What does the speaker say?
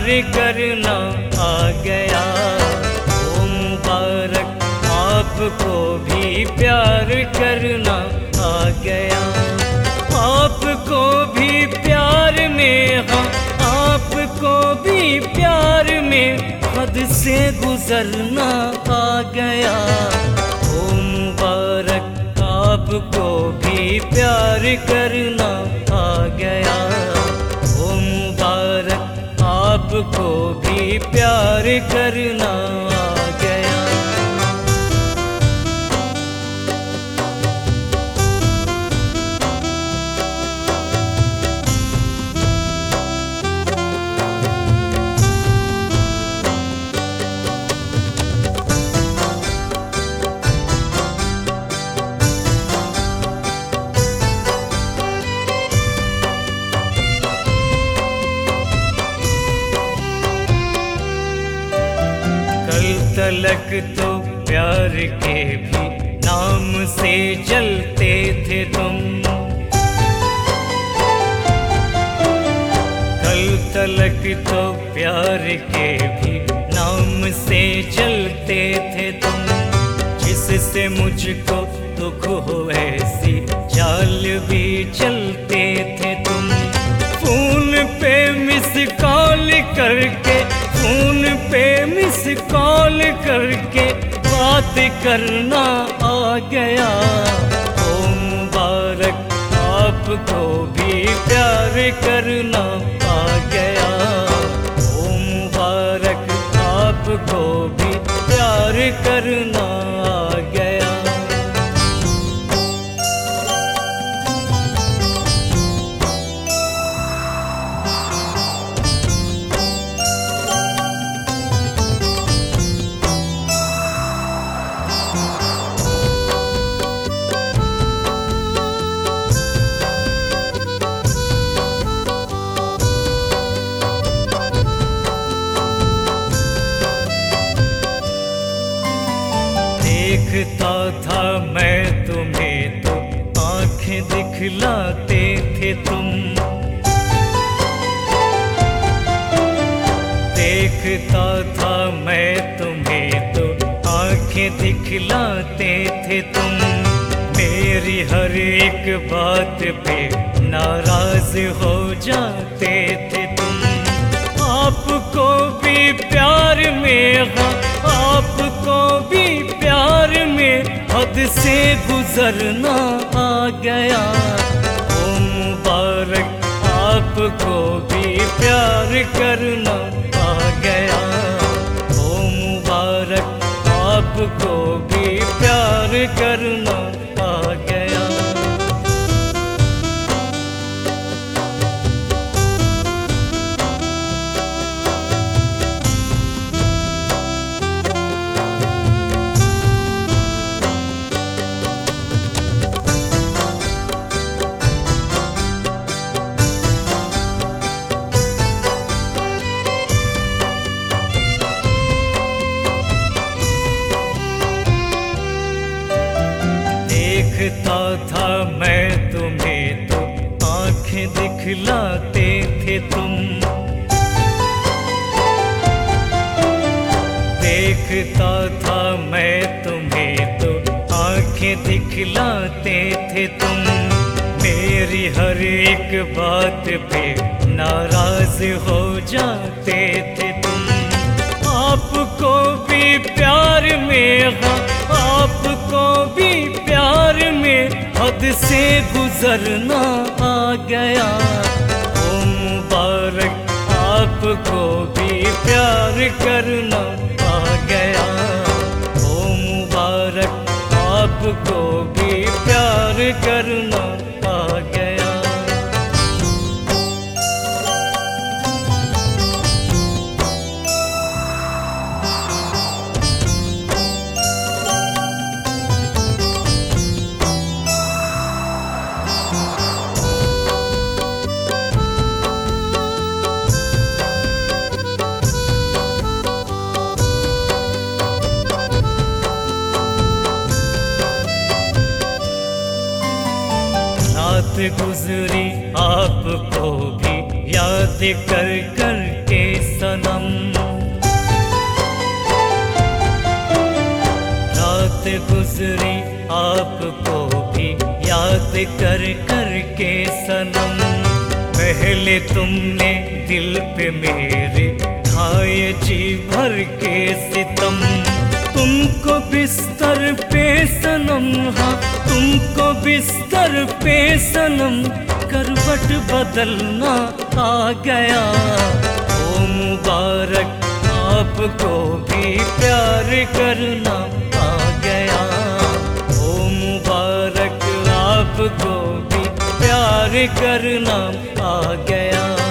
प्यार करना आ गया। ओ मुबारक आपको भी प्यार करना आ गया। आपको भी प्यार में, हाँ आपको भी प्यार में हद से गुजरना आ गया। ओ मुबारक आपको भी प्यार करना आ गया। ओ मुबारक आपको भी प्यार करना आ गया। तलक तो प्यार के भी नाम से जलते थे तुम। कल तलक तो प्यार के भी नाम से जलते थे तुम। जिससे मुझको दुख हो ऐसी चाल भी चलते थे तुम। फोन पे मिस कॉल करके, फोन पे मिस कॉल करके बात करना आ गया। ओ मुबारक आपको भी प्यार करना आ गया। ओ मुबारक आपको भी प्यार करना आ गया। देखता था मैं तुम्हें तो आंखें दिखलाते थे तुम। देखता था मैं तुम्हें तो आंखें दिखलाते थे तुम। मेरी हर एक बात पे नाराज हो जाते थे तुम। आपको भी प्यार में, हाँ आपको भी प्यार में हद से गुजरना आ गया। ओ मुबारक आपको भी प्यार करना आ गया। ओ मुबारक आपको भी प्यार करना आ गया। देखता था मैं तुम्हें तो आंखें दिखलाते थे तुम। देखता था मैं तुम्हें तो आंखें दिखलाते थे तुम। मेरी हर एक बात पे नाराज हो जाते थे तुम। आपको भी प्यार में, हाँ आपको भी प्यार में हद से गुजरना आ गया। ओ मुबारक आपको भी प्यार करना आ गया। ओ मुबारक आपको भी प्यार करना आ गया। रात गुजरी आपको भी याद कर कर के सनम। रात गुजरी आपको भी याद कर कर के सनम। पहले तुमने दिल पे मेरे ढाए जी भर के सितम। तुमको बिस्तर पे सनम, हाँ तुमको बिस्तर पे सनम, करवट बदलना आ गया। ओ मुबारक आपको भी प्यार करना आ गया। ओ मुबारक आपको भी प्यार करना आ गया।